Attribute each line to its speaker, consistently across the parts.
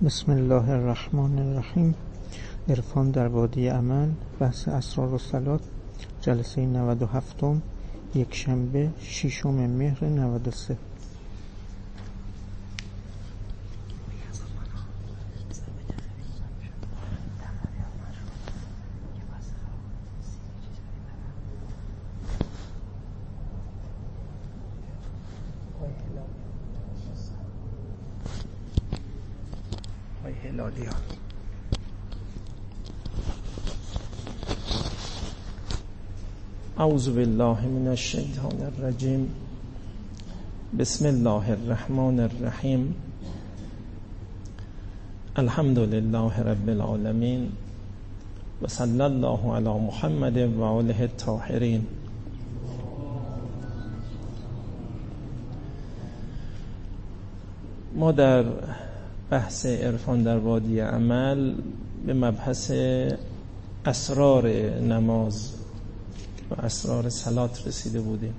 Speaker 1: بسم الله الرحمن الرحیم. عرفان در وادی عمل، بحث اسرار الصلات، جلسه 97، یک شنبه 6 مهر 93.
Speaker 2: اعوذ بالله من الشیطان الرجیم. بسم الله الرحمن الرحیم. الحمد لله رب العالمین و صلی الله علی محمد و آله الطاهرین. ما در بحث عرفان در وادی عمل به مبحث اسرار نماز و اسرار صلات رسیده بودیم.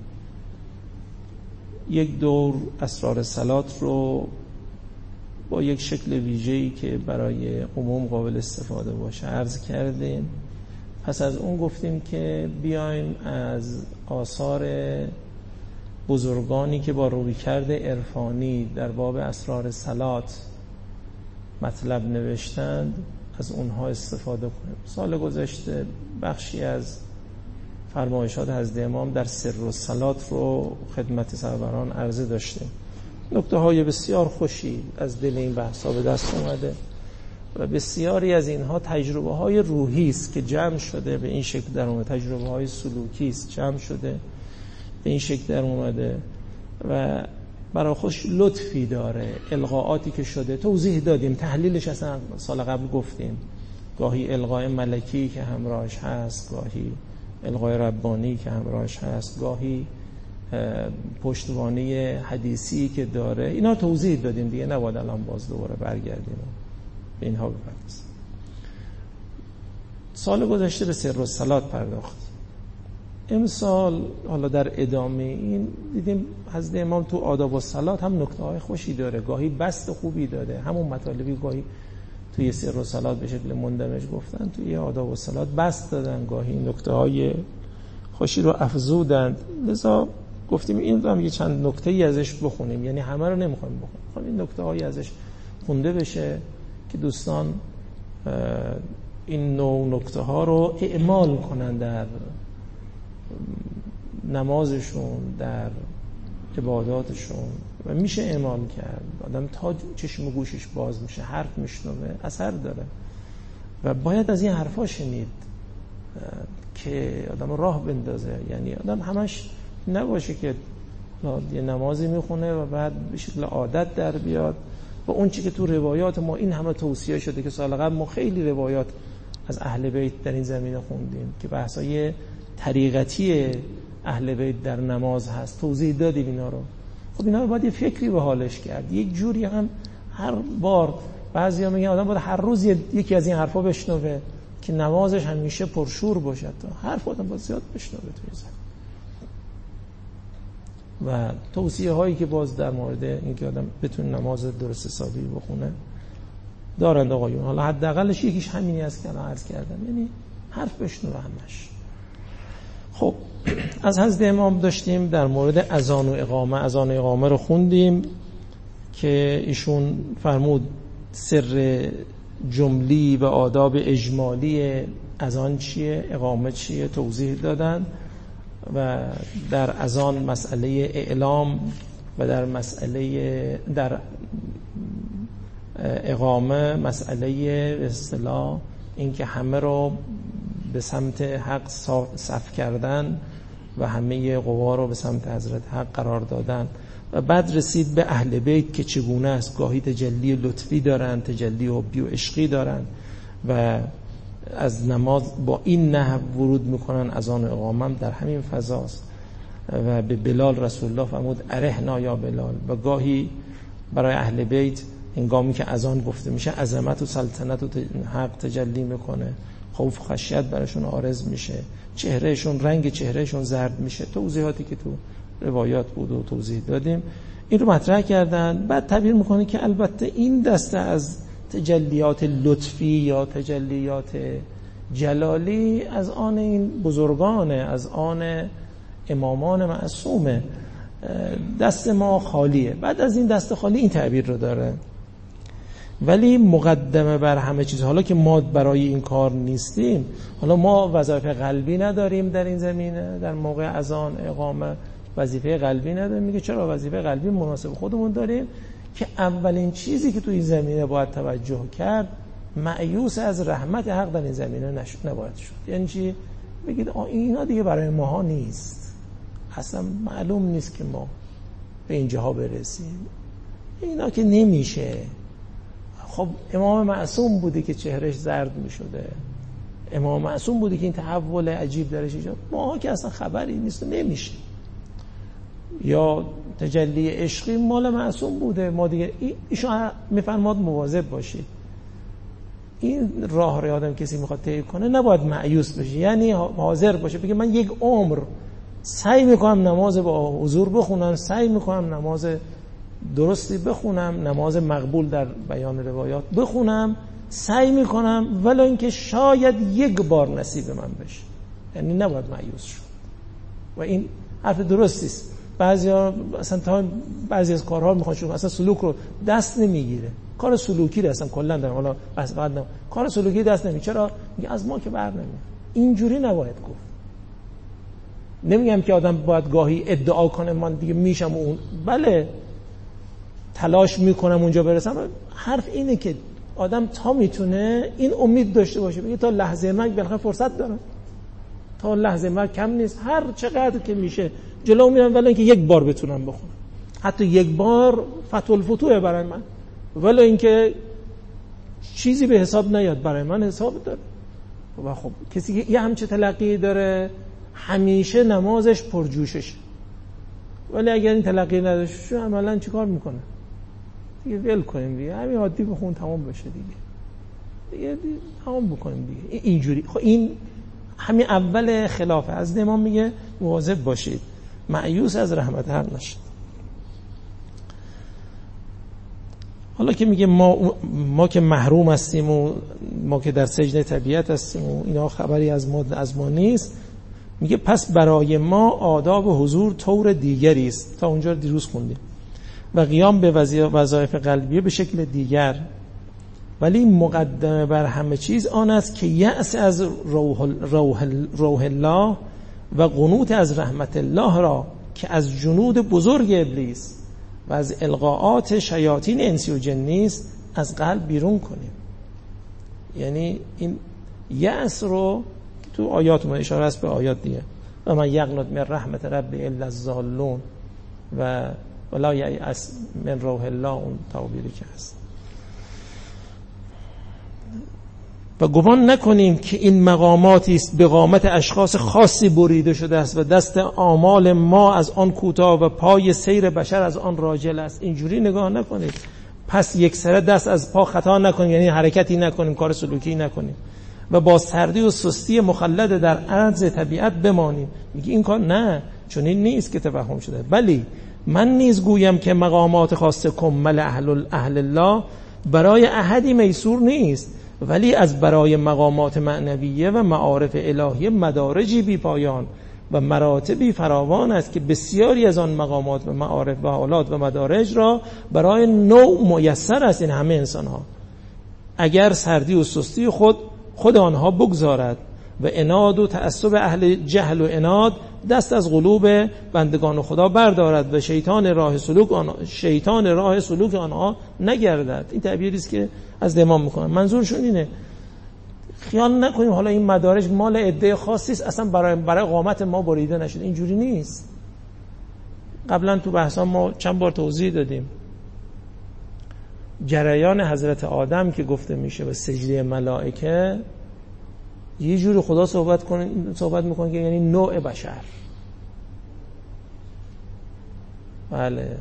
Speaker 2: یک دور اسرار صلات رو با یک شکل ویژه‌ای که برای عموم قابل استفاده باشه عرض کردیم. پس از اون گفتیم که بیایم از آثار بزرگانی که با رویکرد عرفانی در باب اسرار صلات مطلب نوشتند از اونها استفاده کنیم. سال گذشته بخشی از فرمایشات حضرت امام در سر الصلات رو خدمت سروران عرضه داشتیم. نکته های بسیار خوشی از دل این بحثا به دست اومده و بسیاری از اینها تجربه های روحی است که جمع شده به این شکل در اومده، تجربه های سلوکی است جمع شده به این شکل در اومده و برای خوش لطفی داره. القاءاتی که شده توضیح دادیم، تحلیلش اصلا سال قبل گفتیم. گاهی القاء ملکی که همراهش هست، گاهی القای ربانی که همراهش هست، گاهی پشتوانه حدیثی که داره. اینا توضیح دادیم دیگه، نباید الان باز دوباره برگردیم به اینها بپردازیم. سال گذشته به سر الصلات پرداختیم. امسال حالا در ادامه این دیدیم حضرت امام تو آداب الصلات هم نکته‌های خوشی داره، گاهی بست خوبی داده. همون مطالبی گاهی توی سر الصلات به شکل مندمج گفتن، توی آداب الصلات بست دادن، گاهی نکته‌های خوشی رو افزودند. لذا گفتیم این رو هم یه چند نکته‌ای ازش بخونیم، یعنی همه رو نمی‌خوایم بخونیم، این نکته‌هایی ازش خونده بشه که دوستان این نوع نکته‌ها رو اعمال کنن در نمازشون، در عباداتشون. و میشه اعمال کرد. آدم تا چشم و گوشش باز میشه حرف میشنوه، اثر داره و باید از این حرفا شنید که آدم راه بندازه. یعنی آدم همش نباشه که یه نمازی میخونه و بعد به شکل عادت در بیاد و اون چی که تو روایات ما این همه توصیه شده که سال قبل ما خیلی روایات از اهل بیت در این زمینه خوندیم که بحثای طریقتی اهل بیت در نماز هست، توضیح دادیم اینا رو. خب اینا رو باید یه فکری به حالش کرد. یک جوری هم هر بار بعضیا میگن آدم باید هر روز یکی از این حرفا بشنوه که نمازش همیشه پرشور باشه. تا حرف آدم باید زیاد بشنوه توی زن. و توصیه هایی که باز در مورد اینکه آدم بتونه نماز درست حسابی بخونه دارند آقایون. حالا حداقلش یکیش همینی است که الان عرض کردم، یعنی حرف بشنوه همش. خب از حضرت امام داشتیم در مورد اذان و اقامه. اذان و اقامه رو خوندیم که ایشون فرمود سر جملی و آداب اجمالی اذان چیه، اقامه چیه، توضیح دادن. و در اذان مسئله اعلام و در اقامه مسئله به اصطلاح اینکه همه رو به سمت حق صف کردن و همه قوا رو به سمت حضرت حق قرار دادن. و بعد رسید به اهل بیت که چگونه است. گاهی تجلی لطفی دارن، تجلی حبی و عشقی دارن و از نماز با این نحو ورود میکنن. اذان و اقامه در همین فضاست. و به بلال رسول الله فرمود ارحنا یا بلال. و گاهی برای اهل بیت هنگامی که اذان گفته میشه عظمت و سلطنت و حق تجلی میکنه، خوف و خشیت براشون عارض میشه، چهرهشون، رنگ چهرهشون زرد میشه. توضیحاتی که تو روایات بود و توضیح دادیم این رو مطرح کردن. بعد تعبیر میکنه که البته این دسته از تجلیات لطفی یا تجلیات جلالی از آن این بزرگانه، از آن امامان معصومه. دست ما خالیه. بعد از این دست خالی این تعبیر رو داره: ولی مقدمه بر همه چیز. حالا که ما برای این کار نیستیم، حالا ما وظایف قلبی نداریم در این زمینه، در موقع اذان اقامه وظیفه قلبی نداریم. میگه چرا؟ وظیفه قلبی مناسب خودمون داریم که اولین چیزی که تو این زمینه باید توجه کرد، مایوس از رحمت حق در این زمینه نباید شد. یعنی چی؟ بگید اینا دیگه برای ماها نیست، اصلا معلوم نیست که ما به اینجاها برسیم، اینا که نمیشه. خب امام معصوم بوده که چهرش زرد میشده، امام معصوم بوده که این تحول عجیب درش ایجاد، ماها که اصلا خبری نیست و نمیشه. یا تجلی عشقی مال معصوم بوده، ما دیگه ایشون میفرماد مواظب باشید، این راه رو آدم کسی میخواد طی کنه نباید مایوس بشه، یعنی حاضر باشه بگه من یک عمر سعی میکنم نماز با حضور بخونم، سعی میکنم نماز درستی بخونم، نماز مقبول در بیان روایات بخونم، سعی میکنم، ولی اینکه شاید یک بار نصیب من بشه، یعنی نباید مایوس شد. و این حرف درستی است. بعضیا اصلا تا بعضی از کارها میخوان شروع اصلا سلوک رو دست نمیگیره، کار سلوکی رو اصلا کلا دارم، حالا بس بعد کار سلوکی دست نمیگیره. چرا؟ میگه از ما که بر نمیاد. اینجوری نباید گفت. نمیگم که آدم باید گاهی ادعا کنه من دیگه میشم اون، بله تلاش میکنم اونجا برسم. حرف اینه که آدم تا میتونه این امید داشته باشه، بگه تا لحظه مرگ بالاخره فرصت دارم، تا لحظه مرگ کم نیست، هر چقدر که میشه جلو میرم، ولی اینکه یک بار بتونم بخونم، حتی یک بار فتح الفتوح برای من، ولی اینکه چیزی به حساب نیاد برای من حساب داره. و خب کسی که یه همچه تلقی داره همیشه نمازش پرجوشش، ولی اگر این تلقی نداشته عملا چیکار میکنه؟ دیگه ول کنیم دیگه، همین عادی بخون تمام بشه دیگه تمام بکنیم دیگه. اینجوری خب این همین اول خلافه. از امام میگه مواظب باشید، مایوس از رحمت حق نشید. حالا که میگه ما که محروم هستیم و ما که در سجن طبیعت هستیم و اینا خبری از ما نیست، میگه پس برای ما آداب حضور طور دیگری است، تا اونجا دیروز خوندیم، و قیام به وظایف قلبیه به شکل دیگر. ولی مقدمه بر همه چیز آن است که یأس از روح الله و قنوط از رحمت الله را که از جنود بزرگ ابلیس و از القاءات شیاطین انسی و جنی است از قلب بیرون کنیم. یعنی این یأس رو تو آیات ما اشاره است به آیات دیگه، و من یقنط من رحمت ربی الا الضالون و ولا یأس من روح الله، اون تعبیری که هست. و گمان نکنیم که این مقاماتی است به قامت اشخاص خاصی بریده شده است و دست آمال ما از آن کوتاه و پای سیر بشر از آن راجل است. اینجوری نگاه نکنید. پس یک سره دست از پا خطا نکنیم، یعنی حرکتی نکنیم، کار سلوکی نکنیم و با سردی و سستی مخلد در عرض طبیعت بمانیم. میگه این کار نه، چون این نیست که توهم شده. ولی من نیز گویم که مقامات خاص کمل اهل الله برای احدی میسور نیست، ولی از برای مقامات معنویه و معارف الهیه مدارجی بی پایان و مراتبی فراوان است که بسیاری از آن مقامات و معارف و حالات و مدارج را برای نوع میسر است این همه انسان ها، اگر سردی و سستی خود آنها بگذارد و عناد و تعصب اهل جهل و عناد دست از قلوب بندگان خدا بردارد و شیطان راه سلوک آنها نگردد. این تعبیری است که از امام میکنن. منظورشون اینه خیال نکنیم حالا این مدارج مال عده خاصی است، اصلا برای قامت ما بریده نشده. اینجوری نیست. قبلا تو بحثا ما چند بار توضیح دادیم جریان حضرت آدم که گفته میشه به سجده ملائکه، یه جوری خدا صحبت میکنه که یعنی نوع بشر. بله،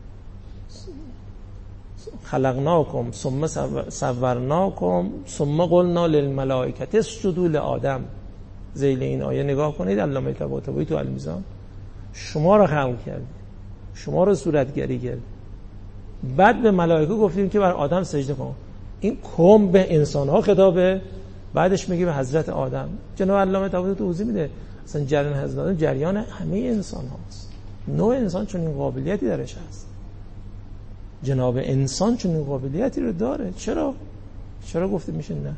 Speaker 2: خلقناکم ثم صورناکم ثم قلنا للملائکه اسجدوا لآدم. ذیل این آیه نگاه کنید، علامه طباطبایی تو المیزان شما را خلق کرد، شما را صورتگری کرد، بعد به ملائکه گفتیم که بر آدم سجده کن. این کم به انسان ها خطابه. بعدش میگه به حضرت آدم. جناب علامه طباطبایی توضیح میده اصلا جریان حضرت آدم جریان همه انسان هاست. نوع انسان چون این قابلیتی درش هست. جناب انسان چون این قابلیتی رو داره. چرا گفته میشه نه؟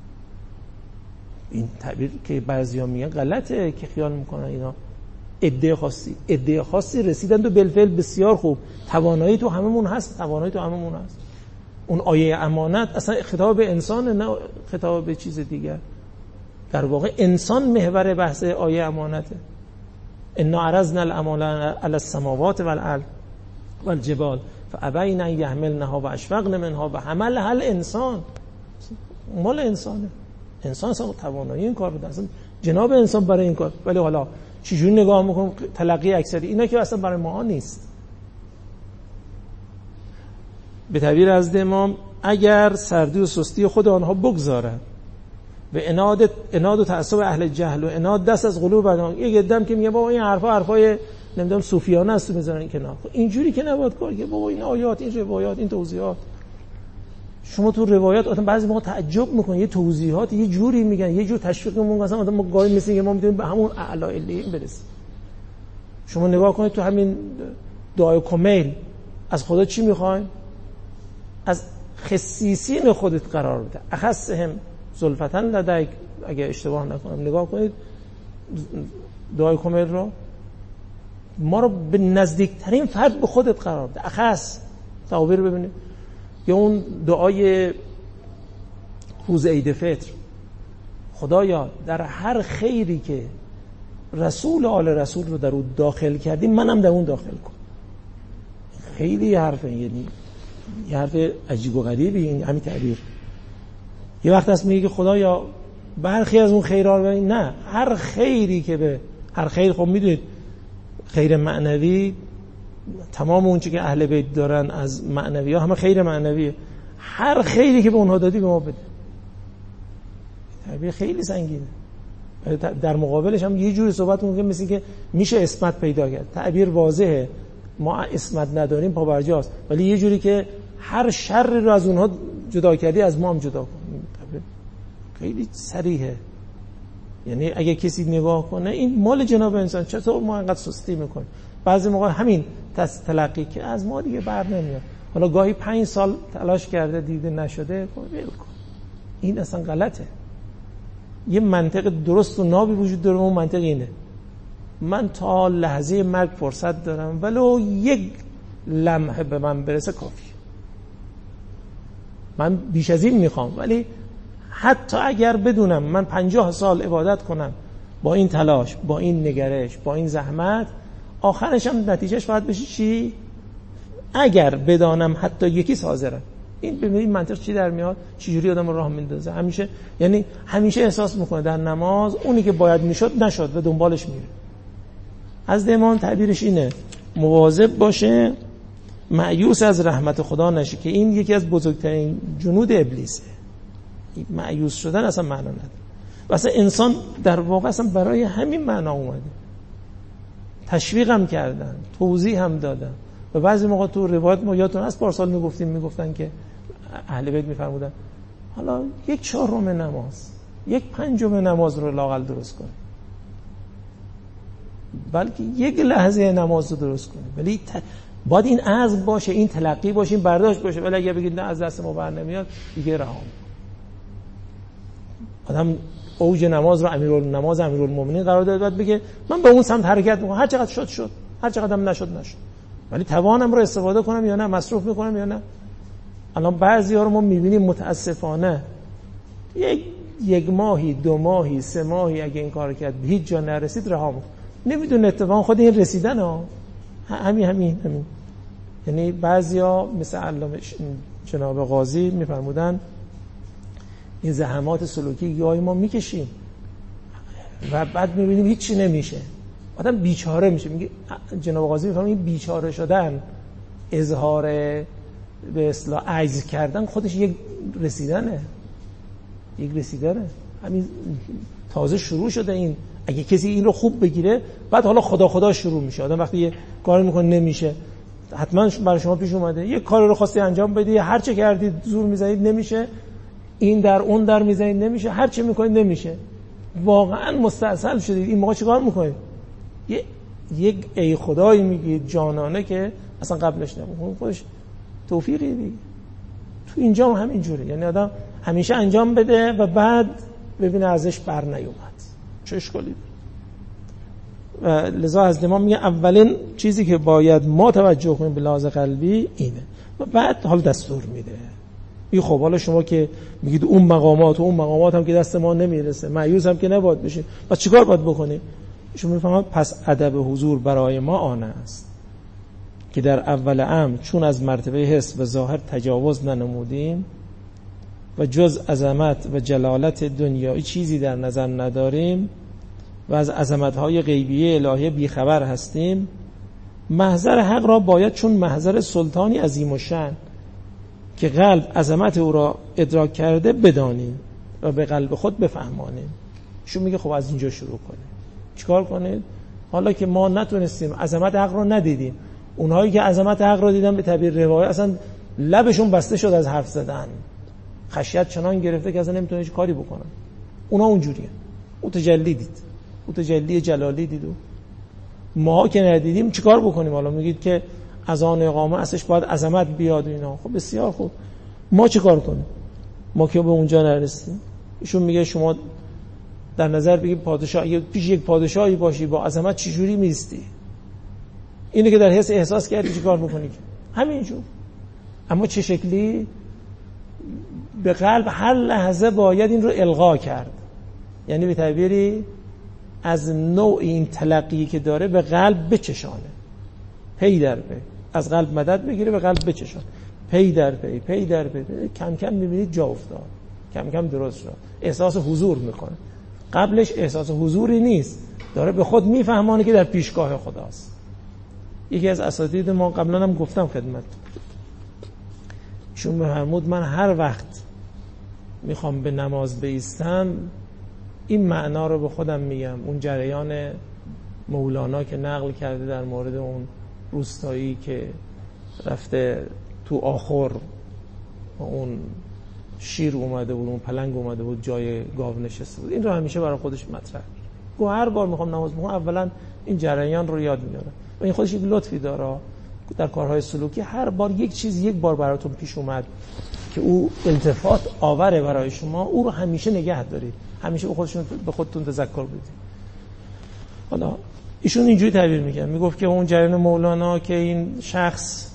Speaker 2: این تعبیر که بعضیا میگن غلطه، که خیال میکنن اینا عده خاصی رسیدن و بالفعل بسیار خوب. توانایی تو هممون هست. اون آیه امانت اصلا خطاب به انسان، نه خطاب به چیز دیگر. در واقع انسان محور بحث آیه امانته. انا عرضنا الامانه علی السماوات والارض والجبال فابین ان یحملنها واشفقن منها وحملها الانسان. مال انسانه. انسان اصلا توانایی این کار بوده، اصلا جناب انسان برای این کار. ولی حالا چجوری نگاه میکنم تلقی اکثری اینا که اصلا برای ما نیست. به تعبیر از امام اگر سردی و سستی خود آنها بگذارند و اناد و تعصب اهل جهل و اناد دست از قلوب آنها، یک عده‌ام که میگه بابا این حرفای نمیدونم صوفیانه است میذارن کنار. اینجوری که نباید کار کنه. بابا این آیات، این روایات، این توضیحات، شما تو روایات آدم بعضی موقع تعجب میکنه، یه توضیحات یه جوری میگن، یه جور تشویقمون مثلا آدم ما گاهی مثل ما میتونیم به همون اعلی علیین برسیم. شما نگاه کنید تو همین دعای کمیل از خدا چی میخواین؟ از خصیصین خودت قرار بده. اخصهم زلفتا لدیک، اگه اشتباه نکنم نگاه کنید دعای کمیل رو، ما رو به نزدیکترین فرد به خودت قرار بده. اخص تعبیر ببینید. یا اون دعای روز عید فطر، خدایا در هر خیری که رسول آل رسول رو در اون داخل کردیم منم در اون داخل کن. خیلی حرفه، یعنی یه حرف عجیب و غریبی این همین تعبیر. یه وقت هست میگه که خدایا برخی از اون خیرها رو، نه هر خیری که به هر خیر، خب میدونید خیر معنوی تمام اون چی که اهل بیت دارن از معنوی ها همه خیر معنویه. هر خیری که به اونها دادی به ما بده. تعبیر خیلی سنگینه. در مقابلش هم یه جوری صحبت میکنه مثل که میشه اسمت پیدا کرد. تعبیر واضحه، ما اسمت نداریم پابرجاست، ولی یه جوری که هر شر رو از اونها جدا کردی از ما هم جدا کن. تعبیر خیلی صریحه. یعنی اگه کسی نگاه کنه این مال جناب انسان، چطور ما انقدر سستی میکنیم؟ بعضی موقع همین تلقی که از ما دیگه بر نمیاد. حالا گاهی 5 سال تلاش کرده دیده نشده، ول کن. این اصلا غلطه. یه منطق درست و نابی وجود داره، اون منطق اینه: من تا لحظه مرگ فرصت دارم، ولو یک لمحه به من برسه کافیه. من بیش از این میخوام، ولی حتی اگر بدونم من 50 سال عبادت کنم با این تلاش، با این نگرش، با این زحمت، آخرش هم نتیجهش باید بشه چی؟ اگر بدانم حتی یکی حاضرم. این ببینید منطق چی در میاد، چه جوری آدم راه میندازه. همیشه یعنی همیشه احساس میکنه در نماز اونی که باید میشد نشد و دنبالش میره. از امام تعبیرش اینه: مواظب باشه مایوس از رحمت خدا نشه، که این یکی از بزرگترین جنود ابلیسه. مایوس شدن اصلا معنا نداره. و اصلا انسان در واقع اصلا برای همین معنا اومده. تشویق هم کردن، توضیح هم دادن. و بعضی موقع تو روایت ما یادتون هست پارسال میگفتن که اهل بیت میفرمودن حالا 1/4 نماز، 1/5 نماز رو لااقل درست کن، بلکه یک لحظه نماز رو درست کنه. ولی باید این عزم باشه، این تلقی باشه، این برداشت باشه. ولی اگه بگید نه از دست ما بر نمیاد، دیگه رها. آدم اوج نماز رو امیرالمومنین قرار داد، بعد بگه من به اون سمت حرکت میکنم، هر چقدر شد، هر چقدر هم نشد. ولی توانم رو استفاده کنم یا نه، مصرف میکنم یا نه. الان بعضی ها رو ما میبینیم متاسفانه یک ماهی، 2 ماهی، 3 ماهی اگه این کار کرد به هیچ جا نرسید، رها میکنه. نمیدونه اتفاقا خود این رسیدن ها همین. یعنی بعضی ها مثل علامه جناب قاضی میفرمودن این زحمات سلوکی گاهی ما میکشیم و بعد میبینیم هیچی نمیشه، آدم بیچاره میشه. میگه جناب قاضی میفهمه این بیچاره شدن، اظهار به اصطلاح عجز کردن، خودش یک رسیدنه. همین تازه شروع شده. این اگه کسی این رو خوب بگیره، بعد حالا خدا شروع میشه. آدم وقتی یه کار میکنه نمیشه، حتما برای شما پیش اومده یه کاری رو خواستی انجام بدی، هر چه کردید زور میزنید نمیشه، این در اون در میزنید نمیشه، هر چه میکنید نمیشه، واقعا مستعصل شدید. این موقع چیکار میکنید؟ یک ای خدایی میگید جانانه که اصلا قبلش نبود. خودش توفیقی دیگه. تو اینجا هم همینجوره، یعنی آدم همیشه انجام بده و بعد ببینه ازش بر نیومد، چه اشکالی؟ و لذا حضرت امام میگه اولین چیزی که باید ما توجه کنیم به لحاظ قلبی اینه و بعد حال دستور میده. این خب حالا شما که میگید اون مقامات هم که دست ما نمیرسه، مایوس هم که نباید بشیم، پس چیکار باید بکنیم؟ شما میفهمید پس ادب حضور برای ما آن است که در اول امر چون از مرتبه حس و ظاهر تجاوز ننمودیم و جز عظمت و جلالت دنیایی چیزی در نظر نداریم و از عظمت‌های غیبیه الهی بیخبر هستیم، محضر حق را باید چون محضر سلطانی عظیم و شأن که قلب عظمت او را ادراک کرده بدانیم و به قلب خود بفهمانیم. شو میگه خب از اینجا شروع کنیم. چیکار کنید؟ حالا که ما نتونستیم عظمت حق را ندیدیم، اونهایی که عظمت حق را دیدن به تعبیر روایت اصلا لبشون بسته شد از حرف زدن، خشیت چنان گرفته که اصلا نمیتونه هیچ کاری بکنن. اونا اونجوریه. او تجلی دید، او تجلی جلالی دید. ما که ندیدیم چیکار بکنیم؟ حالا میگید که از آن اقامه اصلش باید عظمت بیاد اینا. خب بسیار خوب، ما چیکار کنیم؟ ما که به اونجا نرسیدیم. ایشون میگه شما در نظر بگید پادشاه، پیش یک پادشاهی باشی با عظمت چجوری میستی؟ اینه که در حس احساس کردی چیکار بکنی؟ همینجور. اما چه شکلی؟ به قلب هر لحظه باید این رو القا کرد، یعنی به تعبیری از نوع این تلقی که داره به قلب بچشانه، پی در پی از قلب مدد بگیره به قلب بچشان، پی در پی کم کم میبینید جا افتاد، کم کم درست شد، احساس حضور میکنه. قبلش احساس حضوری نیست، داره به خود میفهمانه که در پیشگاه خداست. یکی از اساتید ما قبلا هم گفتم خدمت ایشون فرمود من هر وقت میخوام به نماز بایستم این معنا رو به خودم میگم. اون جریان مولانا که نقل کرده در مورد اون روستایی که رفته تو آخر اون شیر اومده بود، اون پلنگ اومده بود جای گاو نشسته بود، این رو همیشه برای خودش مطرح گو. هر بار میخوام نماز بخونم اولا این جریان رو یاد میارم و این خودش یک لطفی داره در کارهای سلوکی. هر بار یک چیز یک بار براتون پیش اومد که او التفات آوره برای شما، او رو همیشه نگه دارید، همیشه به خودتون تذکر بدید. حالا ایشون اینجوری تعبیر میکنه، میگفت که اون جریان مولانا که این شخص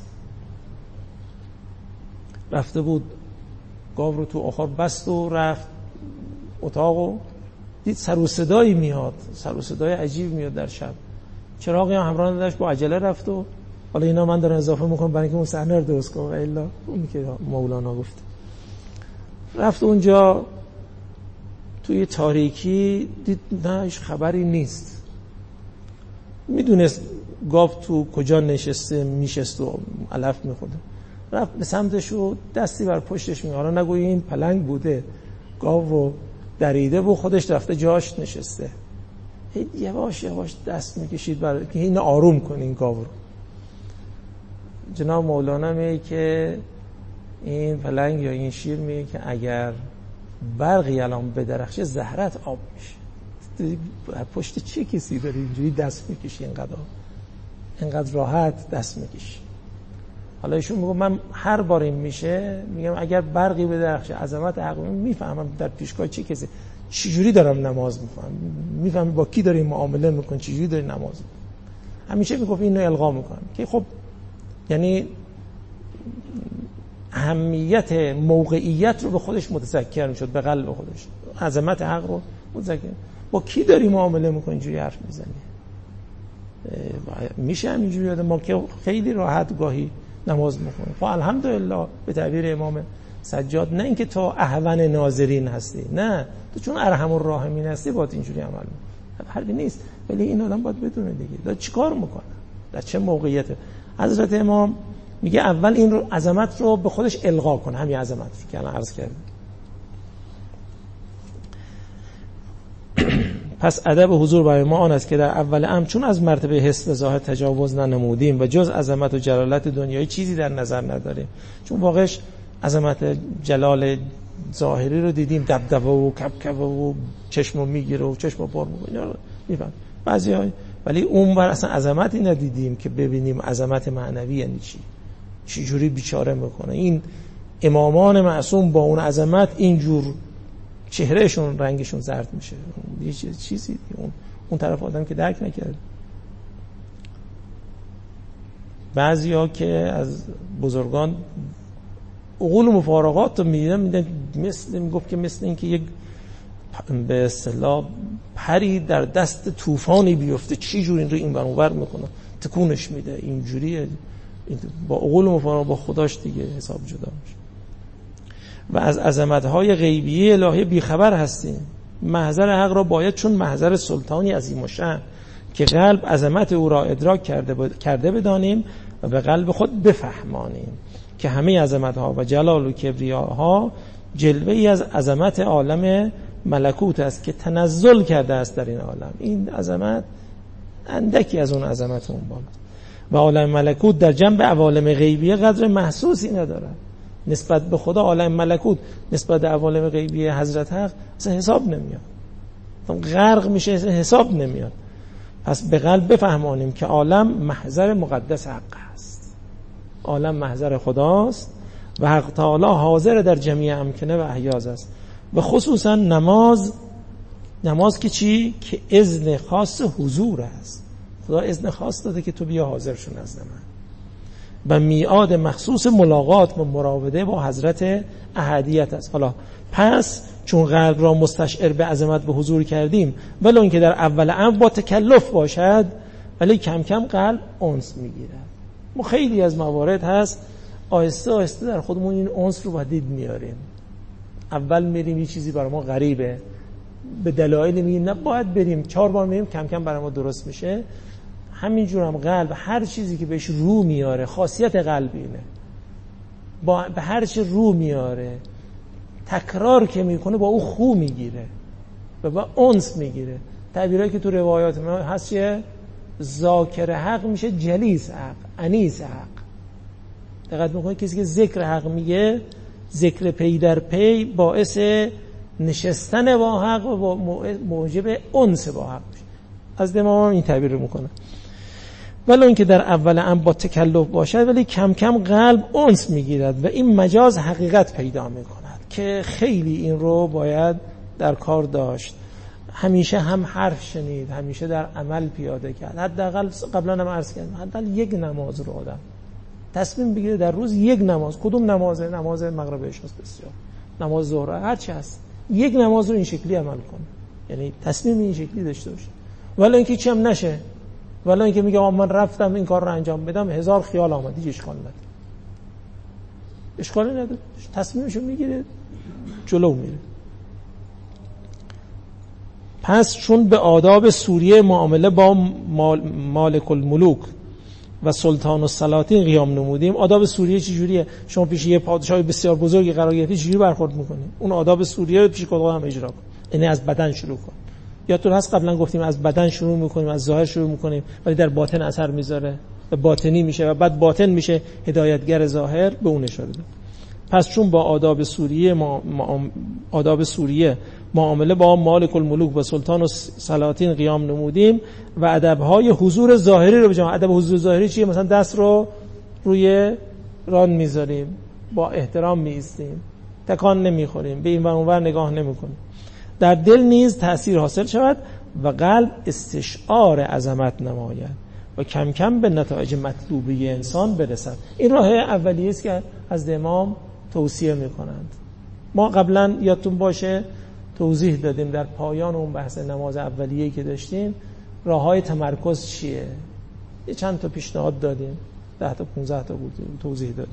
Speaker 2: رفته بود گاو رو تو آخر بست و رفت اتاق و دید سر و صدایی میاد، سر و صدای عجیب میاد در شب. چراغی هم همراه نداشت، با عجله رفت و حالا اینا من دارم اضافه میکنم برای اینکه اون صحنه رو درست کنم، الا اونی که مولانا گفت. رفت اونجا توی تاریکی دید نه هیچ خبری نیست. میدونست گاو تو کجا نشسته، میشست و علف میخورده. رفت به سمتش و دستی بر پشتش میگه حالا نگویی این پلنگ بوده، گاو رو دریده و خودش رفته جاش نشسته. یواش یواش دست میکشید برای که این آروم کنه این گاو رو. جناب مولانا میگه که این پلنگ یا این شیر میگه که اگر برقی الان بدرخشه زهرت آب میشه. پشت چه کسی داری اینجوری دست میکشی اینقدر راحت دست میکشی؟ حالا ایشون میگه من هر بار این میشه میگم اگر برقی بدرخشه عظمت حق میفهمم در پیشگاه چه کسی، چجوری دارم نماز میخونم، میفهمم با کی داری معامله میکنی، چجوری داری نماز میخونی. همیشه میگفت اینو القا میکنم که خب یعنی اهمیت موقعیت رو به خودش متذکر میشد، به قلب خودش عظمت حق رو متذکر. با کی داری معامله میکنی اینجوری حرف میزنی؟ میشه همینجوری آدم ما که خیلی راحت گاهی نماز میخونیم. خب الحمدلله به تعبیر امام سجاد نه اینکه تو اهون ناظرین هستی، نه تو چون ارحم الراحمین هستی باید اینجوری عمل کنی. حرفی نیست، ولی این آدم باید بدونه دیگه داره چیکار میکنه، در چه موقعیته. حضرت امام میگه اول این رو عظمت رو به خودش القا کنه، همین عظمت رو که الان عرض کردم. پس ادب حضور برای ما آن است که در اول امر چون از مرتبه حس و ظاهر تجاوز ننمودیم و جز عظمت و جلالت دنیایی چیزی در نظر نداریم، چون واقعش عظمت جلال ظاهری رو دیدیم، دبدبه و کبکبه و چشمو میگیره و چشمو پر میکنه میفهم بعضی‌ها، ولی اون بر اصلا عظمتی ندیدیم که ببینیم عظمت معنوی یعنی چی جوری بیچاره میکنه. این امامان معصوم با اون عظمت اینجور چهرهشون رنگشون زرد میشه، یه چیزی اون طرف آدم که درک نکرد. بعضیا که از بزرگان عقول و مفارقات رو میدن میگفت که مثل این که یک به اصطلاح پری در دست طوفانی بیفته چی جور این رو این برانور میکنه تکونش میده، اینجوریه. با عقول و مفارقات با خداش دیگه حساب جدا میشه. و از عظمت‌های غیبیه الهی بیخبر هستیم. محضر حق را باید چون محضر سلطانی عظیم الشأن که قلب عظمت او را ادراک کرده بدانیم و به قلب خود بفهمانیم که همه عظمت‌ها و جلال و کبریاها جلوه‌ای از عظمت عالم ملکوت است که تنزل کرده است در این عالم. این عظمت اندکی از اون عظمت اون بالا و عالم ملکوت در جنب عوالم غیبیه قدر محسوسی ندارد. نسبت به خدا عالم ملکوت نسبت به عوالم غیبیه حضرت حق اصلا حساب نمیاد، غرق میشه، اصلا حساب نمیاد. پس به قلب بفهمانیم که عالم محضر مقدس حق است، عالم محضر خداست و حق تعالی حاضر در جمیع امکنه و احیاز است. و خصوصا نماز که چی؟ که اذن خاص حضور است. خدا اذن خاص داده که تو بیا حاضر شو نزد من. و میعاد مخصوص ملاقات و مراوده با حضرت احدیت است. حالا پس چون قلب را مستشعر به عظمت به حضور کردیم، ولی اون که در اول امر با تکلف باشد، ولی کم کم قلب انس میگیرد. ما خیلی از موارد هست آهسته آهسته در خودمون این انس رو دید میاریم. اول میریم یه چیزی برای ما غریبه، به دلایل میگیم نه باید بریم، 4 بار میریم، کم کم برای ما درست میشه. همینجور هم قلب هر چیزی که بهش رو میاره، خاصیت قلب اینه، به هر چی رو میاره تکرار که میکنه با او خو میگیره و با انس میگیره. تعبیرایی که تو روایات ما هست چیه؟ ذاکر حق میشه جلیس حق، انیس حق. دقت میکنه کسی که ذکر حق میگه، ذکر پی در پی باعث نشستن با حق و موجب انس با حق میشه. از امام این تعبیر رو میکنه. ولی اینکه در اول امر با تکلف باشد، ولی کم کم قلب انس میگیرد و این مجاز حقیقت پیدا میکند که خیلی این رو باید در کار داشت. همیشه هم حرف شنید، همیشه در عمل پیاده کرد. حداقل قبلا هم عرض کردم، حداقل یک نماز رو آدم تصمیم بگیره در روز یک نماز، کدوم نماز مغرب عشاست، بسیار نماز ظهر، هر چی هست، یک نماز رو این شکلی عمل کنه، یعنی تصمیم این شکلی داشته باشه. ولی اینکه چم نشه، ولی اینکه میگه من رفتم این کار رو انجام بدم، 1000 خیال آمد، هیچ اشکال نداره، اشکالی نداره، تصمیمشو میگیره جلو میره. پس چون به آداب سوریه معامله با مالک الملوک و سلطان السلاطین قیام نمودیم. آداب سوریه چه جوریه؟ شما پیش یه پادشاه بسیار بزرگی قرار گرفتی چجوری برخورد میکنی؟ اون آداب سوریه رو پیش خدا هم اجرا کن. یعنی از بدن شروع کن. یادتون هست قبلا گفتیم از بدن شروع میکنیم، از ظاهر شروع میکنیم، ولی در باطن اثر میذاره و باطنی میشه و بعد باطن میشه هدایتگر ظاهر، به اون اشاره داره. پس چون با آداب سوریه معامله با مالک الملوک و سلطان السلاطین قیام نمودیم و ادب‌های حضور ظاهری رو بجام. ادب حضور ظاهری چیه؟ مثلا دست رو روی ران میذاریم، با احترام میایستیم، تکان نمیخوریم، به این و اونور نگاه نمیکنیم. در دل نیز تأثیر حاصل شود و قلب استشعار عظمت نماید و کم کم به نتایج مطلوبه انسان برسد. این راه اولیه است که از امام توصیه میکنند. ما قبلا یادتون باشه توضیح دادیم در پایان اون بحث نماز اولیه‌ای که داشتیم راههای تمرکز چیه، یه چند تا پیشنهاد دادیم، 10 تا 15 تا بود توضیح دادیم.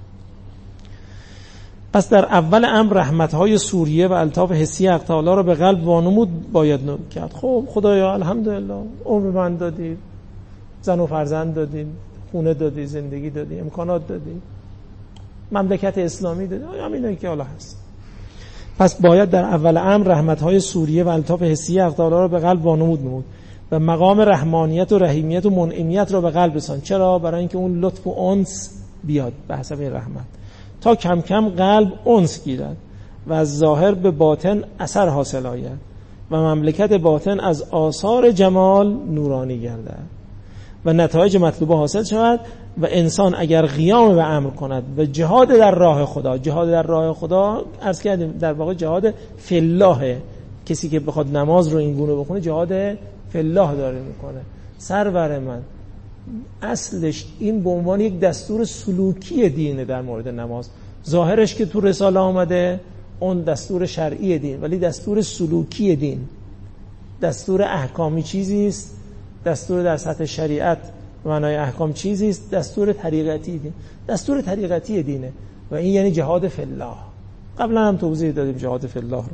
Speaker 2: پس در اول امر رحمت‌های سوریه و الطاف حسی حق تعالی را به قلب وانمود باید کرد. خب خدایا الحمدلله عمر من دادی، زن و فرزند دادی، خونه دادی، زندگی دادی، امکانات دادی، مملکت اسلامی دادی، همینایی که حالا هست. پس باید در اول امر رحمت‌های سوریه و الطاف حسی حق تعالی را به قلب وانمود نمود و مقام رحمانیت و رحیمیت و منعمیت را به قلب رساند. چرا؟ برای اینکه اون لطف و انس بیاد به حسب رحمت، تا کم کم قلب انس گیرد و از ظاهر به باطن اثر حاصل آید و مملکت باطن از آثار جمال نورانی گردد و نتایج مطلوبه حاصل شود و انسان اگر قیام به امر کند و جهاد در راه خدا، جهاد در راه خدا عرض کردیم در واقع جهاد فی الله، کسی که بخواد نماز رو این گونه بخونه جهاد فی الله داره میکنه. سرور من اصلش این به عنوان یک دستور سلوکی دینه در مورد نماز. ظاهرش که تو رساله آمده اون دستور شرعی دین، ولی دستور سلوکی دین، دستور احکامی چیزی است، دستور در سطح شریعت معنای احکام چیزی است، دستور طریقتی دین، دستور طریقتی دینه و این یعنی جهاد فی الله. قبلا هم توضیح دادیم جهاد فی الله رو.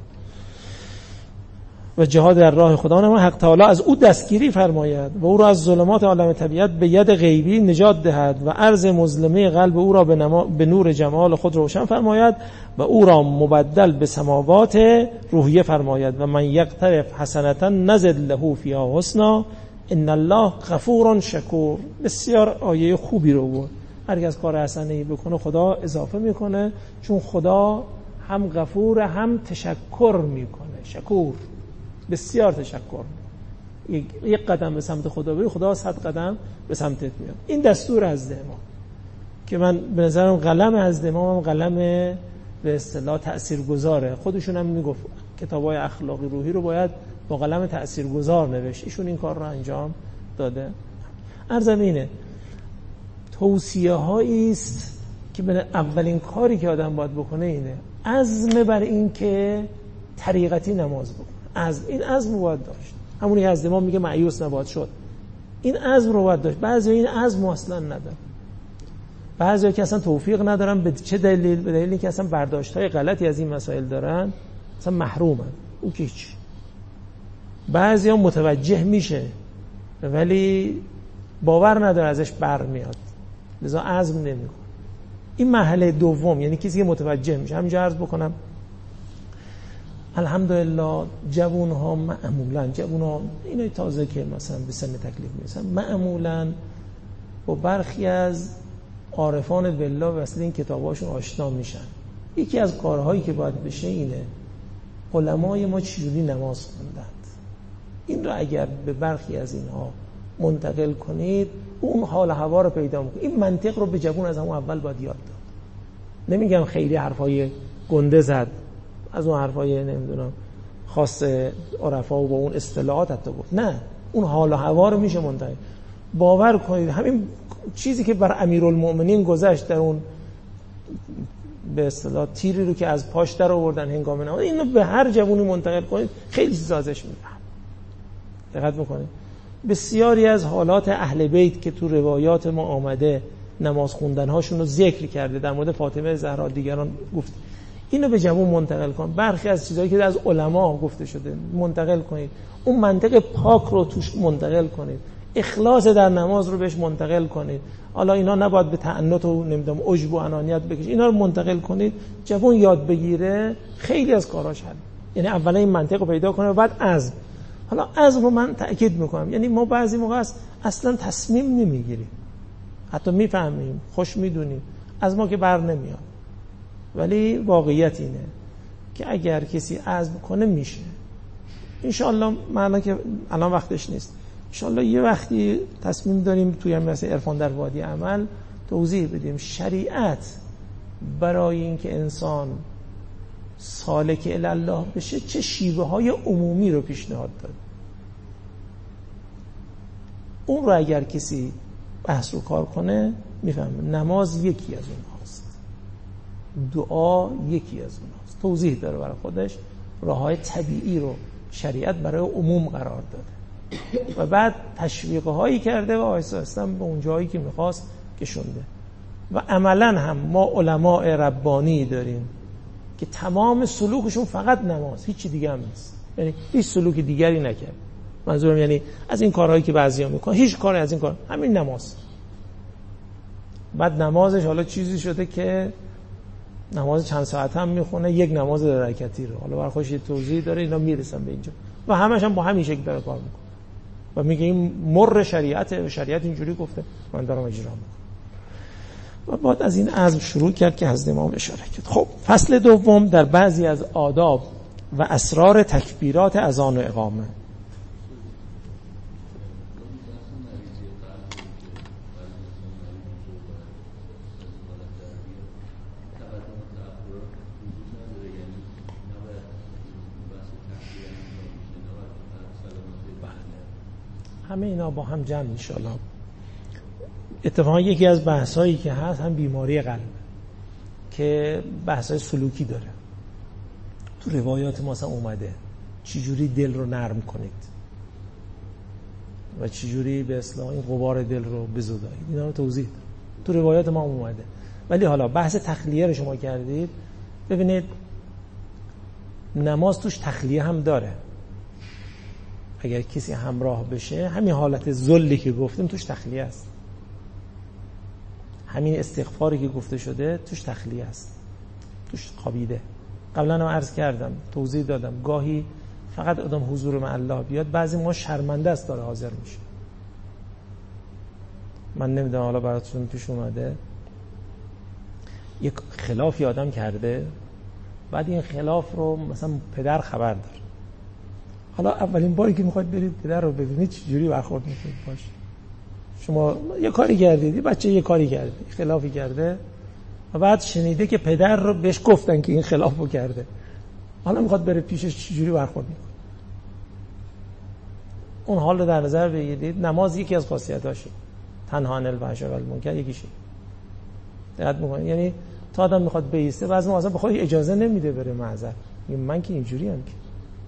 Speaker 2: و جهاد در راه خدا نما حق تعالی از او دستگیری فرماید و او را از ظلمات عالم طبیعت به ید غیبی نجات دهد و عرض مظلمه قلب او را به نور جمال خود روشن فرماید و او را مبدل به سماوات روحیه فرماید و من یقترف حسنة نزد له فیها حسنا ان الله غفور شکور. بسیار آیه خوبی رو بود. هر کس کار حسنه‌ای بکنه خدا اضافه میکنه، چون خدا هم غفور هم تشکر میکنه. شکور، بسیار تشکر. یک قدم به سمت خدا بری، خدا 100 قدم به سمتت میاد. این دستور حضرت امام که من به نظرم قلم حضرت امام هم قلم به اصطلاح تاثیرگذاره. خودشون هم میگفت کتابای اخلاقی روحی رو باید با قلم تاثیرگذار نوشت. ایشون این کار رو انجام داده. عرضم اینه توصیه هایی است که اولین کاری که آدم باید بکنه اینه عزم بر این که طریقتی نماز بکنه. این عزم رو باید داشت. همونی از امام میگه مایوس نباید شد. این عزم رو باید داشت. بعضی این عزم اصلا ندارن. بعضی که اصلا توفیق ندارن. به چه دلیل؟ به دلیلی که اصلا برداشت‌های غلطی از این مسائل دارن، اصلا محرومن. او که هیچ. بعضیا متوجه میشه ولی باور نداره ازش برمیاد، لذا عزم نمیکنه. این مرحله دوم، یعنی کسی که متوجه میشه. همینجا عرض بکنم الحمدلله جوان‌ها معمولاً اینای تازه که مثلا به سن تکلیف میرسن معمولاً با برخی از عارفان بالله واسه این کتاباشون آشنا میشن. یکی از کارهایی که باید بشه اینه علمای ما چجوری نماز خوندند. این رو اگر به برخی از اینها منتقل کنید اون حال هوا رو پیدا میکنید. این منطق رو به جوان از همون اول باید یاد داد. نمیگم خیلی حرفای گنده زد، از اون حرفای نمیدونم خاص عرفا و با اون اصطلاحات حتی گفت، نه، اون حال و هوا رو میشه منتقل. باور کنید همین چیزی که بر امیرالمؤمنین گذشت در اون به اصطلاح تیری رو که از پاش در آوردن هنگام نماز، اینو به هر جوونی منتقل کنید خیلی سازش میفهم. دقت میکنید بسیاری از حالات اهل بیت که تو روایات ما آمده نماز خوندن هاشون رو ذکر کرده، در مورد فاطمه زهرا دیگران گفت، اینو به جوون منتقل کن. برخی از چیزایی که از علما گفته شده منتقل کنید. اون منطق پاک رو توش منتقل کنید. اخلاص در نماز رو بهش منتقل کنید. حالا اینا نباید به تعنت و نمیدونم عجب و انانیت بکشید. اینا رو منتقل کنید. جوون یاد بگیره خیلی از کاراش حل. یعنی اولا این منطق رو پیدا کنه و بعد عزم. حالا عزم رو من تأکید میکنم، یعنی ما بعضی موقع اصلا تصمیم نمیگیریم، حتی میفهمیم، خوش میدونیم، از ما که بر نمیاد، ولی واقعیت اینه که اگر کسی عزم کنه میشه. انشالله معنا که الان وقتش نیست، انشالله یه وقتی تصمیم داریم توی مثلا عرفان در وادی عمل توضیح بدیم شریعت برای اینکه انسان سالک الی الله بشه چه شیوه های عمومی رو پیشنهاد داد. اون رو اگر کسی بحث رو کار کنه میفهمه. نماز یکی از اونهاست، دعا یکی از اونهاست. توضیح داره برای خودش. راههای طبیعی رو شریعت برای عموم قرار داده و بعد تشویق هایی کرده و آهسته آهسته به اون جایی که میخواست کشونده. و عملا هم ما علماء ربانی داریم که تمام سلوکشون فقط نماز، هیچی دیگه هم نیست، یعنی هیچ سلوک دیگری نکرد. منظورم یعنی از این کارهایی که بعضیا میکنن هیچ کاری از این کار، همین نماز. بعد نمازش حالا چیزی شده که نماز چند ساعت هم میخونه، یک نماز 2 رکعتی رو. حالا برای خودش توضیح داره، اینا میرسن به اینجا و همش هم با همین شکل داره کار میکنه و میگه این مر شریعت اینجوری گفته، من دارم اجرا میکنم. و بعد از این عزم شروع کرد که حضرت امام اشاره کرد. خب فصل دوم در بعضی از آداب و اسرار تکبیرات اذان و اقامه. همه اینا با هم جمع انشاءالله. اتفاقا یکی از بحثایی که هست هم بیماری قلب که بحثای سلوکی داره. تو روایات ما اومده چجوری دل رو نرم کنید و چجوری به اصطلاح این غبار دل رو بزدایید، اینا رو توضیح تو روایات ما اومده. ولی حالا بحث تخلیه رو شما کردید، ببینید نماز توش تخلیه هم داره. اگر کسی همراه بشه، همین حالت ذلی که گفتیم توش تخلیه است، همین استغفاری که گفته شده توش تخلیه است، توش خوابیده. قبلا هم عرض کردم، توضیح دادم، گاهی فقط آدم حضور مع الله بیاد، بعضی ما شرمنده است داره حاضر میشه. من نمیدونم حالا براتون پیش اومده یک خلافی آدم کرده، بعد این خلاف رو مثلا پدر خبر داره. حالا اولین باری که میخواید برید پدر رو ببینید چجوری برخورد میکنید باش. شما یه کاری کردید، بچه یه کاری کرده، خلافی کرده و بعد شنیده که پدر رو بهش گفتن که این خلافو کرده، حالا میخواد بره پیشش چجوری برخورد میکنه؟ اون حال رو در نظر بگیرید. نماز یکی از خاصیتاشه، تنها عن الفحشاء و المنکر یکیشه. دقت میکنید؟ یعنی تا آدم میخواد بایسته، بعضی موقع به خودش اجازه نمیده بره معذر، میگه من که اینجوری ام که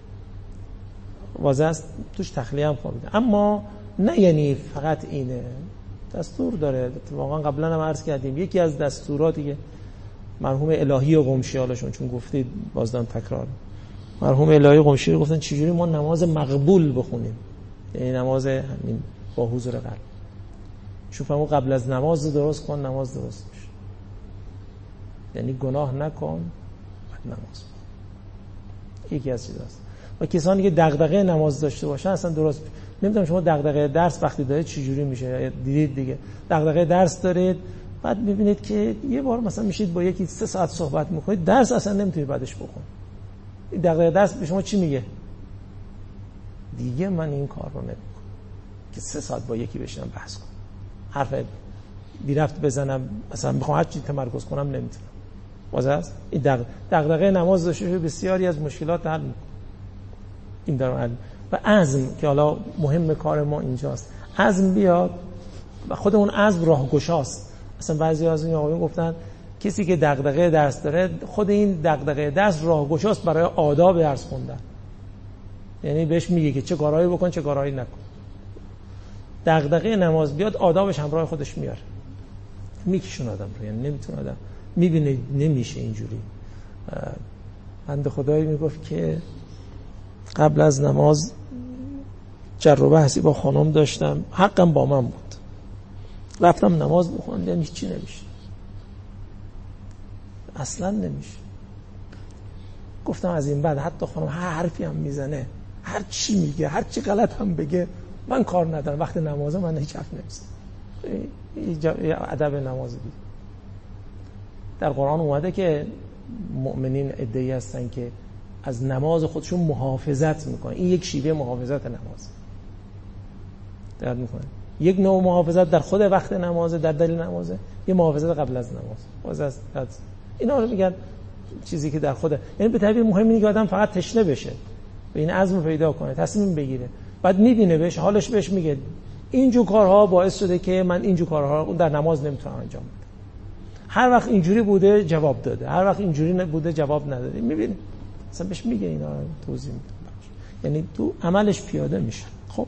Speaker 2: واضح است توش تخلیه هم خوابیده. اما نه یعنی فقط اینه، دستور داره. واقعا قبلا هم عرض کردیم یکی از دستوراتی که مرحوم الهی و قمشی، حالشون چون گفتید بازدان تکرار، مرحوم الهی و قمشی گفتن چجوری ما نماز مقبول بخونیم، یعنی نماز همین با حضور قلب. شوف همون قبل از نماز درست کن، نماز درست میشه. یعنی گناه نکن بعد نماز بخون. یکی از چیزاست. و کسانی که دغدغه نماز داشته باشن اصلا درست نمیدونم شما دغدغه درس وقتی دارید چجوری میشه. دیدید دیگه دغدغه درس دارید، بعد میبینید که یه بار مثلا میشید با یکی 3 ساعت صحبت میکنید، درس اصلا نمیتونید بعدش بخونید. این دغدغه درس به شما چی میگه؟ دیگه من این کار رو نمیکنم که 3 ساعت با یکی بشینم بحث کنم، حرف بی رفت بزنم، مثلا میخوام هر چی تمرکز کنم نمیتونم. واضح است این دغدغه نماز داشته بسیاری از مشکلات حل میکنه. این در و عزم که حالا مهم کار ما اینجاست، عزم بیاد و خود اون عزم راهگشاست. اصلا بعضی از این آقایون گفتن کسی که دغدغه درس داره، خود این دغدغه درس راهگشاست برای آداب درس خوندن. یعنی بهش میگه که چه کارهایی بکن چه کارهایی نکن. دغدغه نماز بیاد، آدابش همراه خودش میاره، میکشون آدم رو. یعنی نمیتونه آدم میبینه نمیشه اینجوری. بنده خدایی میگفت که قبل از نماز جر و بحثی با خانم داشتم، حقم با من بود، رفتم نماز بخوندم، هیچی نمیشه، اصلا نمیشه. گفتم از این بعد حتی خانم هر حرفی هم میزنه، هر چی میگه، هر چی غلط هم بگه، من کار ندارم، وقت نمازه من هیچ حرف نمیزنم. این ادب نماز دید. در قرآن اومده که مؤمنین ادعی هستن که از نماز خودشون محافظت میکنن. این یک شیوه محافظت نماز. درد میکنه. یک نوع محافظت در خود وقت نمازه، در دلیل نمازه، یه محافظت قبل از نماز. اینا رو میگن چیزی که در خود، یعنی به تعبیر مهم اینه که آدم فقط تشنه بشه، به این عزم پیدا کنه، تصمیم بگیره، بعد میبینه بهش، حالش بهش میگه اینجور کارها باعث شده که من اینجور کارها رو در نماز نمیتونم انجام بدم. هر وقت اینجوری بوده جواب داده، هر وقت اینجوری بوده جواب نداده. میبینی مثلا بهش میگه، اینا رو توضیح میده، یعنی تو عملش پیاده میشه. خب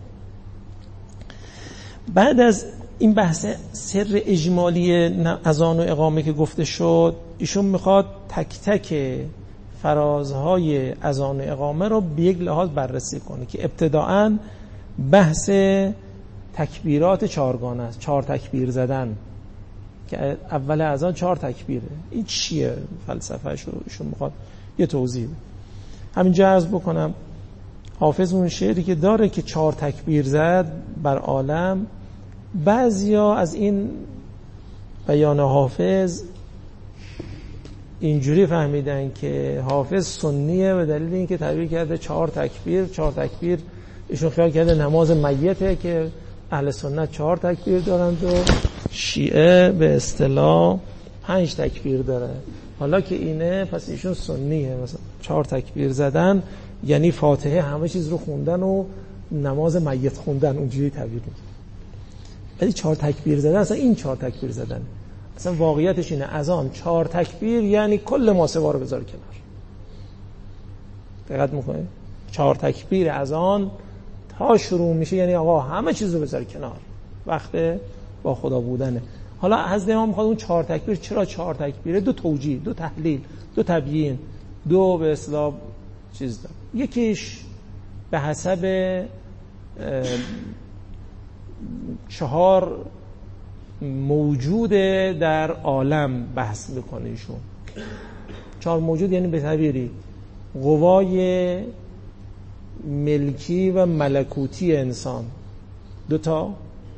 Speaker 2: بعد از این بحث سر اجمالی اذان و اقامه که گفته شد، ایشون میخواد تک تک فرازهای اذان و اقامه رو به یک لحاظ بررسی کنه که ابتداءً بحث تکبیرات 4گانه است. 4 تکبیر زدن، که اول اذان 4 تکبیره. این چیه فلسفه‌شو؟ ایشون میخواد یه توضیح بده. همینجا عرض بکنم حافظ اون شعری که داره که 4 تکبیر زد بر عالم، بعضیا از این بیان حافظ اینجوری فهمیدن که حافظ سنیه به دلیل اینکه تعبیر کرده 4 تکبیر ایشون خیال کرده نماز میته که اهل سنت 4 تکبیر دارند و شیعه به اصطلاح 5 تکبیر داره. حالا که اینه پس ایشون سنیه، مثلا 4 تکبیر زدن یعنی فاتحه همه چیز رو خوندن و نماز میت خوندن، اونجوری تعبیر میکنه. ولی 4 تکبیر زدن اصلا این 4 تکبیر زدن اصلا واقعیتش اینه اذان 4 تکبیر یعنی کل ماسوا رو بذار کنار. دقت میکنید 4 تکبیر اذان تا شروع میشه یعنی آقا همه چیز رو بذار کنار، وقت با خدا بودنه. حالا حضرت امام میخواد اون 4 تکبیر چرا 4 تکبیره؟ 2 توجیه، 2 تحلیل، 2 تبیین، 2 به اصطلاح چیز داره. یکیش به حسب 4 موجود در عالم بحث میکنه ایشون. 4 موجود یعنی به تعبیری قوای ملکی و ملکوتی انسان 2 تا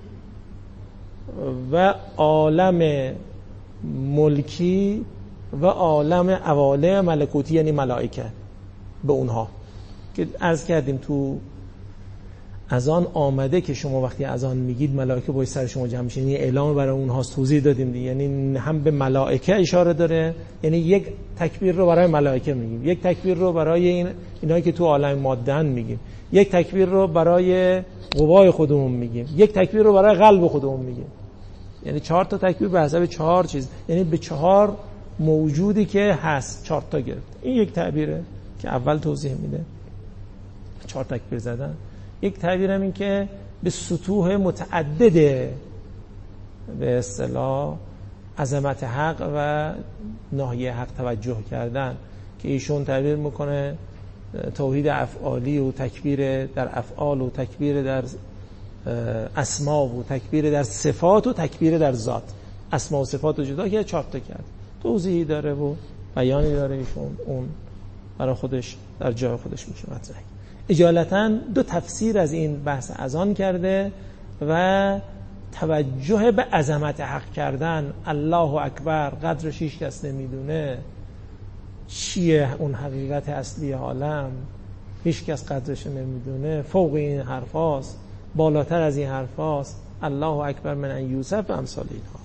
Speaker 2: و عالم ملکی و عالم اواله ملکوتی یعنی ملائکه. به اونها که عرض کردیم تو اذان آمده که شما وقتی اذان میگید ملائکه باید سر شما جمع میشن، یعنی اعلام برای اونها توضیح دادیم دیگه. یعنی هم به ملائکه اشاره داره، یعنی یک تکبیر رو برای ملائکه میگیم، یک تکبیر رو برای اینایی که تو عالم ماده‌اند میگیم، یک تکبیر رو برای قوای خودمون میگیم، یک تکبیر رو برای قلب خودمون میگیم. یعنی 4 تا تکبیر به حساب 4 چیز، یعنی به 4 موجودی که هست 4 تا گرفت. این یک تعبیره که اول توضیح میده 4 تکبیر زدن. یک تعبیر هم این که به سطوح متعدد به اصطلاح عظمت حق و ناحیه حق توجه کردن که ایشون تعبیر میکنه توحید افعالی و تکبیر در افعال و تکبیر در اسما و تکبیر در صفات و تکبیر در ذات. اسما و صفات رو جدا که 4 تا کرد، توضیحی داره و بیانی داره ایشون، اون برای خودش در جای خودش میشه مطرح. اجالتا 2 تفسیر از این بحث اذان کرده و توجه به عظمت حق کردن. الله اکبر قدرش هیچ کس نمیدونه، چیه اون حقیقت اصلی عالم هیچ کس قدرش نمیدونه، فوق این حرفاست، بالاتر از این حرفاست، الله اکبر من ان یوسف و امثال اینها.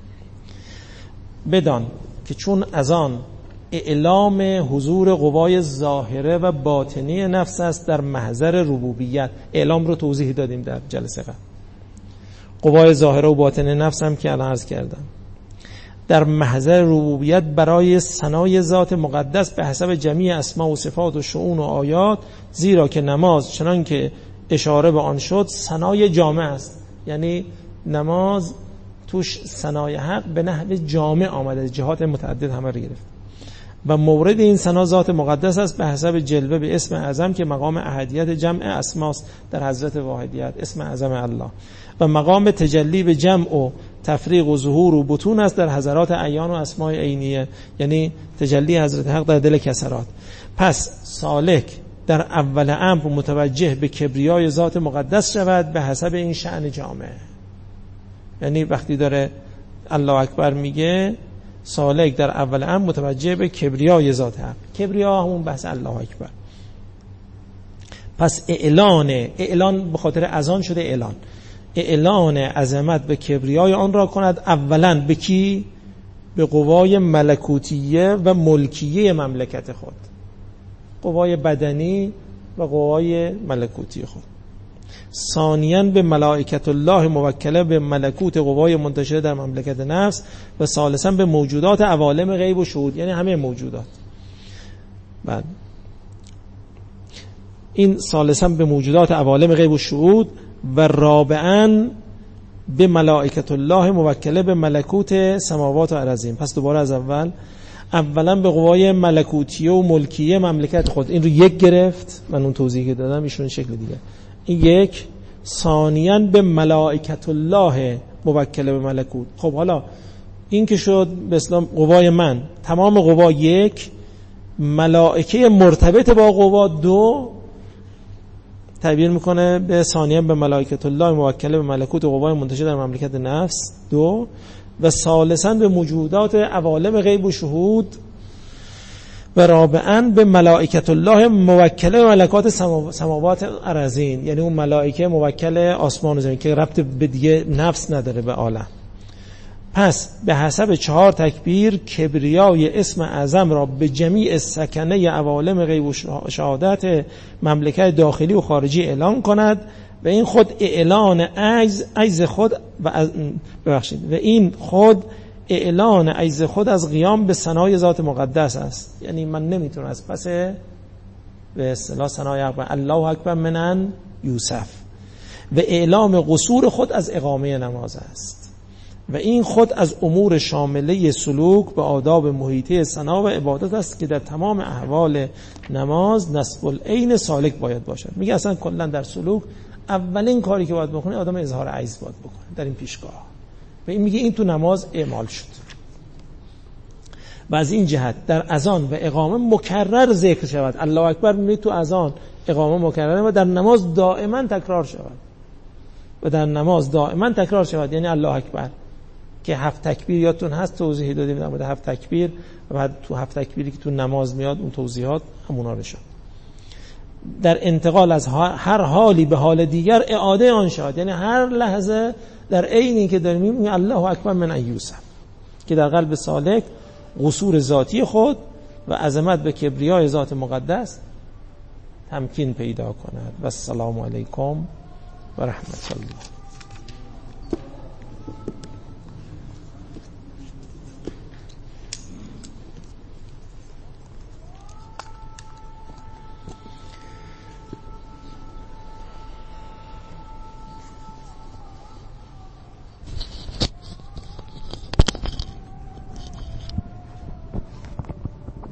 Speaker 2: بدان که چون اذان اعلام حضور قوای ظاهره و باطنی نفس است در محضر ربوبیت. اعلام رو توضیح دادیم در جلسه قبل. قوای ظاهره و باطن نفس هم که الان عرض کردم در محضر ربوبیت برای ثنای ذات مقدس به حسب جمیع اسما و صفات و شؤون و آیات، زیرا که نماز چنان که اشاره به آن شد ثنای جامع است. یعنی نماز توش ثنای حق به نحو جامع آمده، جهات متعدد همه رو گرفت و مورد این ثنا ذات مقدس است به حسب جلوه به اسم اعظم که مقام احدیت جمع اسماست در حضرت واحدیت، اسم اعظم الله، و مقام تجلی به جمع و تفریق و ظهور و بطون است در حضرات اعیان و اسماء عینیه، یعنی تجلی حضرت حق در دل کسرات. پس سالک در اول امر متوجه به کبریای ذات مقدس شود به حسب این شأن جامع. یعنی وقتی داره الله اکبر میگه سالک در اول امر متوجه به کبریای ذات حق. کبریا همون بحث الله اکبر. پس اعلان به خاطر اذان شده اعلان عظمت به کبریای آن را کند اولا به کی؟ به قوای ملکوتیه و ملکیه مملکت خود، قوای بدنی و قوای ملکوتی خود. ثانیاً به ملائکت الله موکله به ملکوت قوای منتشره در مملکت نفس، و ثالثاً به موجودات عوالم غیب و شهود، یعنی همه موجودات. بعد این ثالثاً به موجودات عوالم غیب و شهود، و رابعاً به ملائکت الله موکله به ملکوت سماوات و ارضین. پس دوباره از اولا به قوای ملکوتیه و ملکیه مملکت خود. این رو یک گرفت، من اون توضیحی که دادم ایشون شکل دیگه. این یک. ثانیاً به ملائکت الله موکله به ملکوت. خب حالا این که شد به اسلام قوای من، تمام قوا یک، ملائکه مرتبط با قوا دو، تعبیر میکنه به ثانیه به ملائکت الله موکله به ملکوت و قوای منتشر در مملکت نفس دو، و ثالثاً به موجودات عوالم غیب و شهود، و رابعاً به ملائکت الله موکله به ملکات سماوات ارضین، یعنی اون ملائکه موکل آسمان و زمین که ربط به دیگه نفس نداره به عالم. پس به حسب 4 تکبیر کبریای اسم اعظم را به جمیع سکنه عوالم غیب و شهادت مملکت داخلی و خارجی اعلان کند و این خود اعلان عجز خود و این خود اعلان عجز خود از قیام به ثنای ذات مقدس است. یعنی من نمیتونم از پس به اصطلاح ثنای الله اکبر من یوسف و اعلام قصور خود از اقامه نماز است و این خود از امور شامله سلوک به آداب محیطه ثنا و عبادت است که در تمام احوال نماز نصب العین سالک باید باشد. میگه اصلا کلا در سلوک اولین کاری که باید بکنه آدم اظهار عجز باید بکنه در این پیشگاه، و این میگه این تو نماز اعمال شد. و از این جهت در اذان و اقامه مکرر ذکر شود. الله اکبر میگه تو اذان اقامه مکرره و در نماز دائما تکرار شود. یعنی الله اکبر که 7 تکبیر یادتون هست توضیح دادیم در مورد 7 تکبیر و بعد تو 7 تکبیری که تو نماز میاد اون توضیحات همونا رو شد. در انتقال از هر حالی به حال دیگر اعاده آن شد، یعنی هر لحظه در عینی که داریم میگیم الله اکبر من یوسف که در قلب سالک قصور ذاتی خود و عظمت به کبریای ذات مقدس تمکین پیدا کند. و السلام علیکم و رحمت الله.